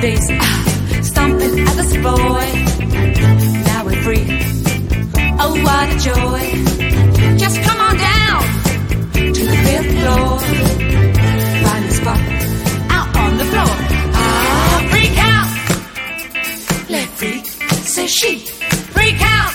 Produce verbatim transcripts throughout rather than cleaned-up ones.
days, ah, stomping at the boy. Now we're free. Oh, what a joy. Just come on down to the fifth floor. Find a spot out on the floor. Ah, freak out. Let freak say she. Freak out.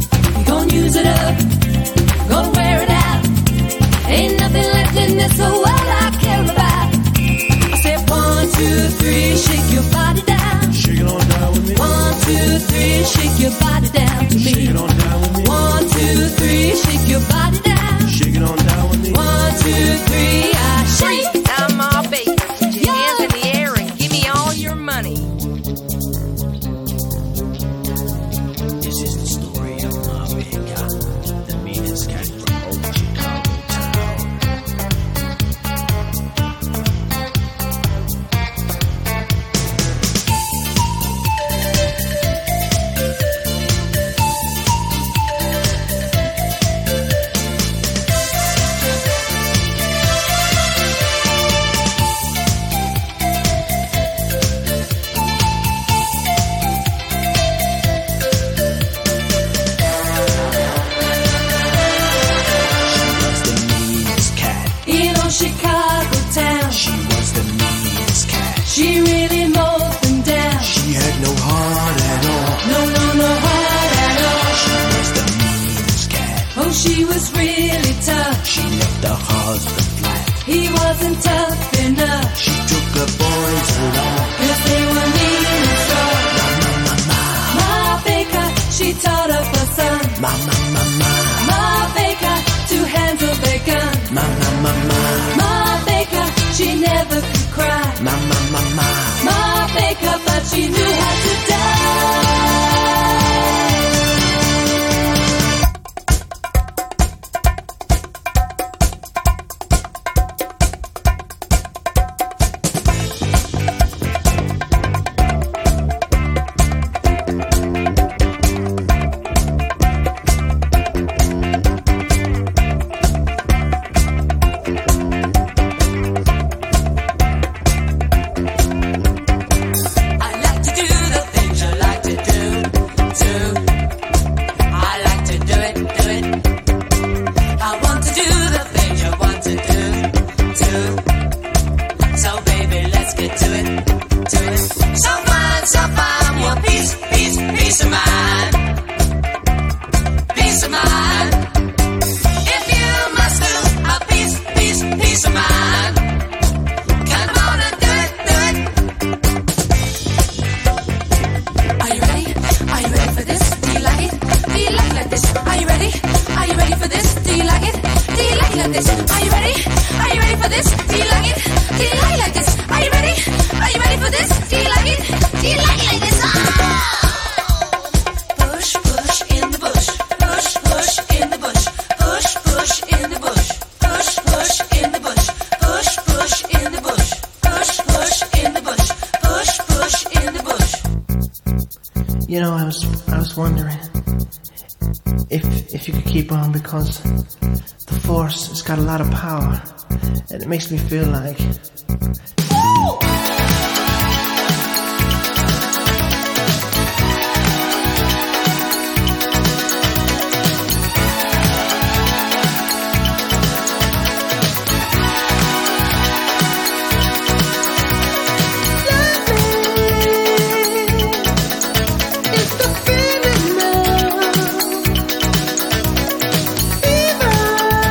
Use it up, go wear it out. Ain't nothing left in this world. shake your body down to me. Shake it on down with me. One, two, three, shake your body down. Shake it on down with me. One, two, three, I shake. Now, Ma Baker, put your yeah. hands in the air and give me all your money. This is the story of Ma Baker, the meanest cat from old Chicago town. Chicago town. She was the meanest cat. She really mowed them down. She had no heart at all. No, no, no heart at all. She was the meanest cat. Oh, she was really tough. She left her husband flat. He wasn't tough enough. She took the boys along. Cause they were mean and strong. Ma, ma, ma, ma. Ma Baker, she taught up her son. Ma, ma, ma, ma. Ma Baker, to handle their gun. Ma, ma, ma, ma. Ma Baker, she never could cry. Ma, ma, ma, ma. Ma Baker, but she knew how to die. You know, I was I was wondering if if you could keep on, because the Force has got a lot of power, and it makes me feel like.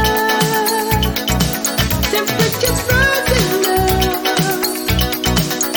Temperatures rising now.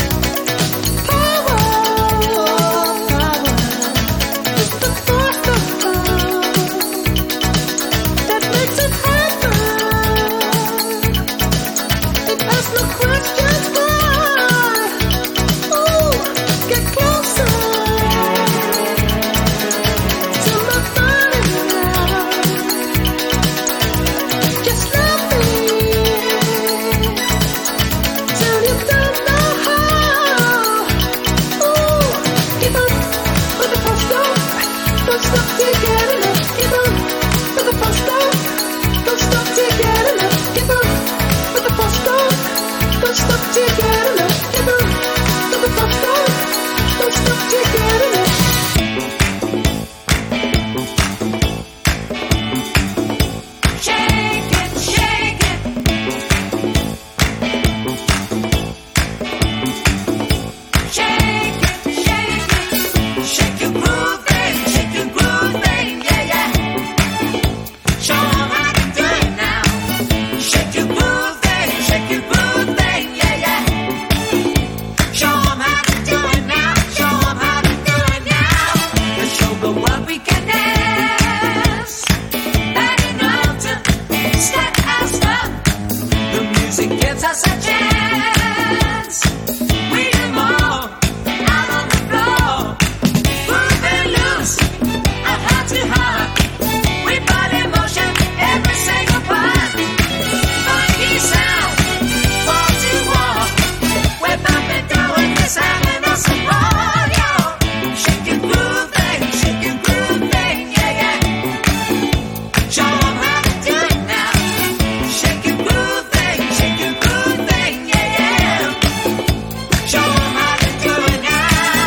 us a chance. We do more out on the floor. Moving loose, our heart to heart. We body motion, every single part. Funky sound, wall to wall. We're bumping, doing this, having us a ball, yo. Shake and groove thing, shake and groove thing, yeah, yeah. Show 'em how to do it now. Shake and groove thing, shake and groove thing, yeah, yeah. Show 'em how to do it now.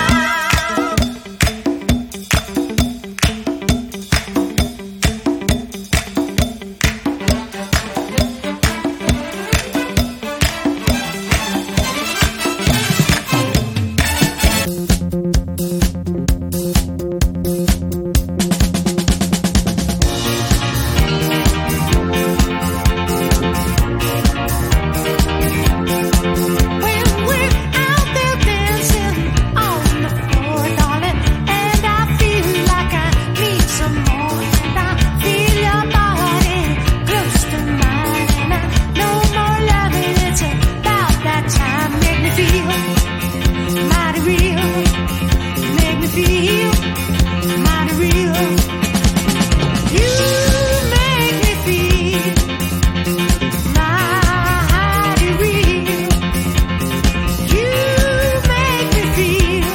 When we're out there dancing on the floor, darling, and I feel like I need some more, and I feel your body close to mine, and I no more loving, it's about that time. Make me feel mighty real, make me feel mighty real. You make me feel mighty real. You make me feel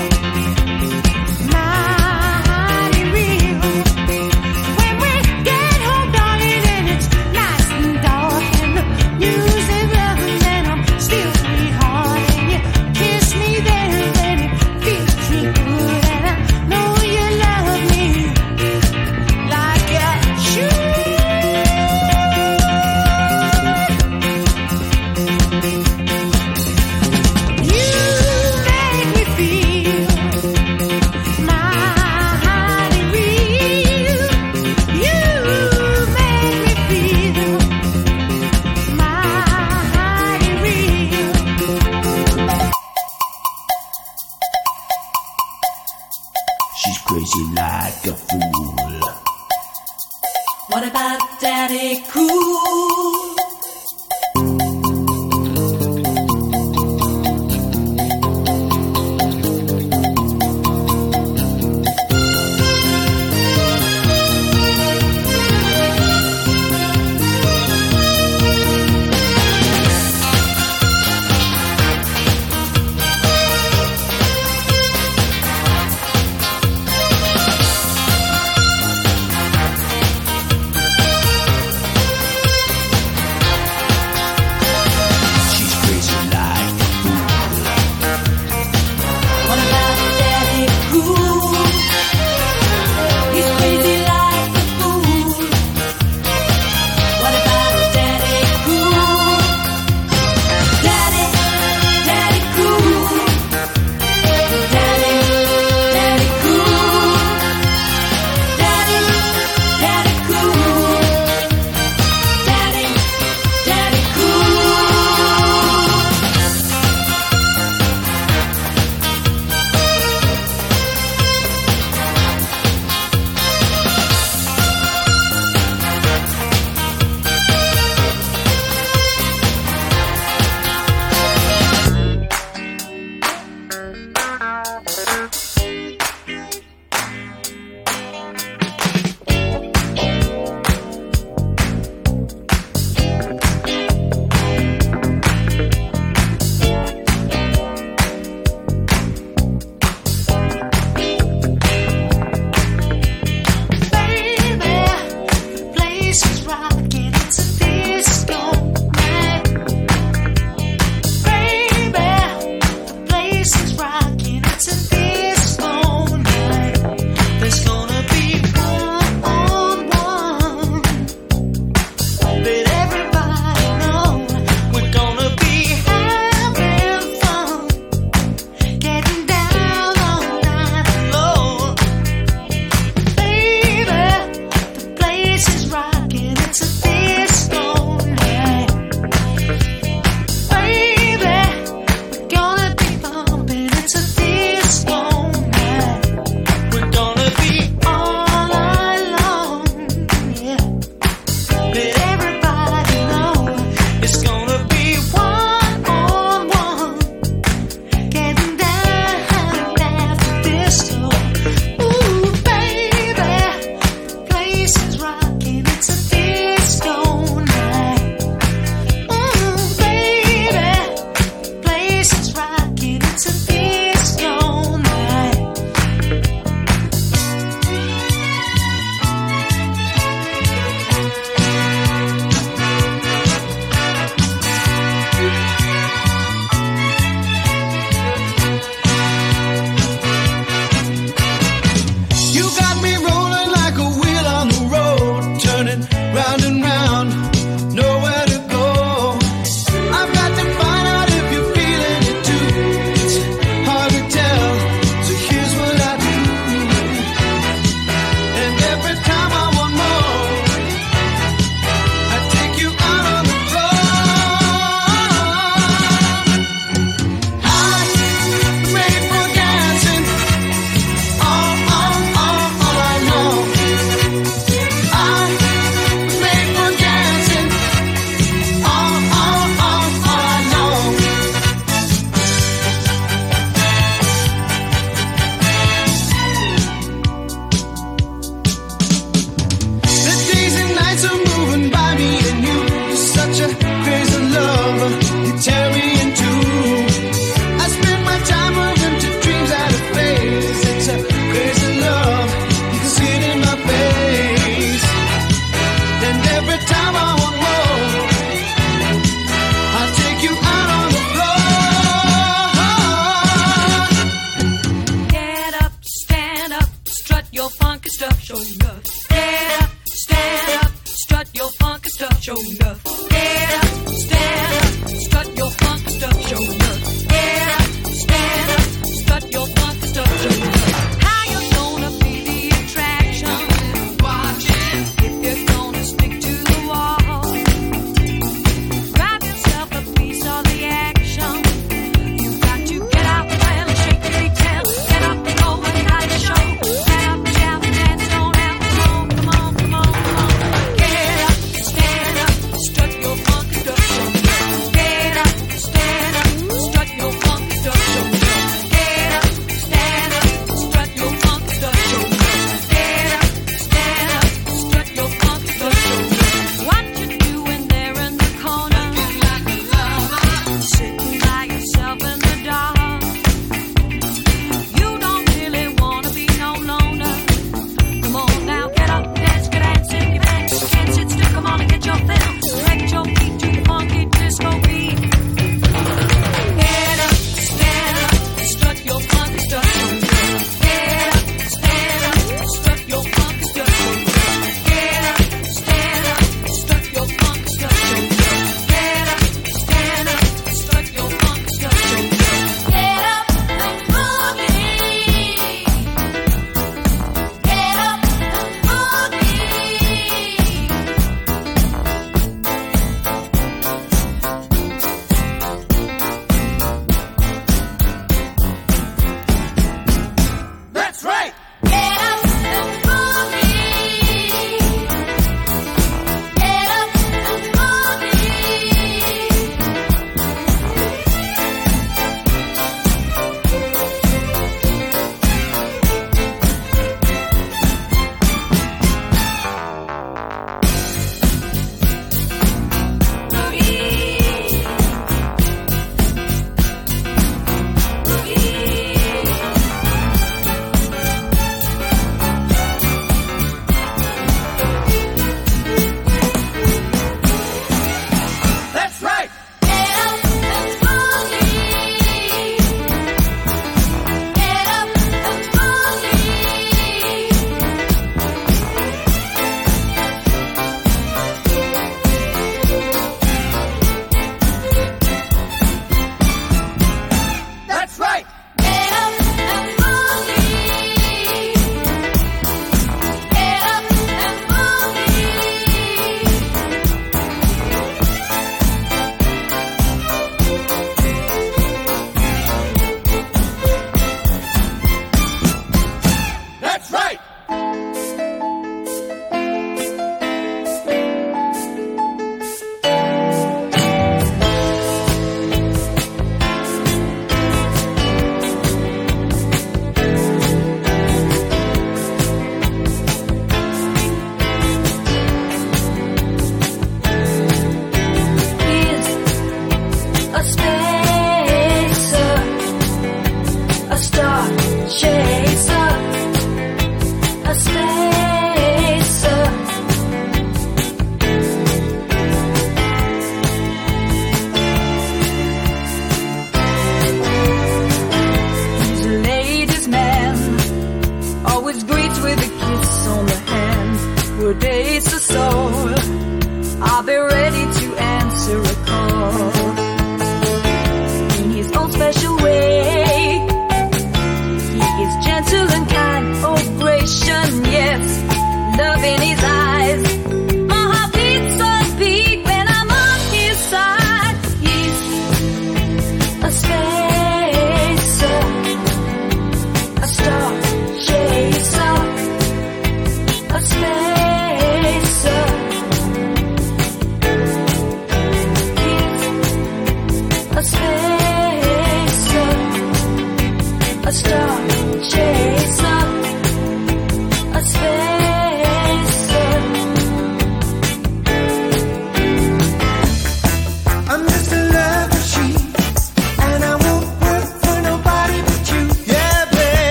mighty real. When we get home, darling, and it's nice and dark, and the music runs, and I'm still sweetheart, and you kiss me there, and it feels true good, and I know you love me like you should. You make me feel mighty real. You make me feel mighty real. She's crazy like a fool. What about Daddy Cool?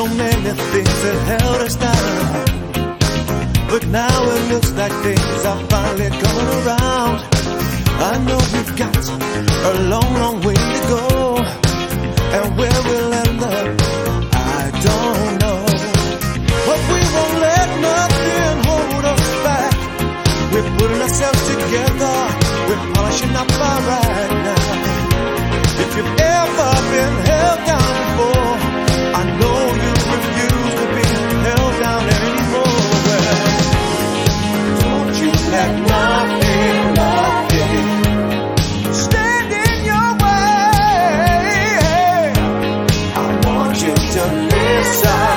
many things that held us down, but now it looks like things are finally coming around. I know we've got a long, long way to go, and where we'll end up, I don't know. But we won't let nothing hold us back. We're putting ourselves together, we're polishing up our right now. If you've ever been held down before, I know you refuse to be held down anymore. Well, don't you let nothing, nothing stand in your way. I want you to listen.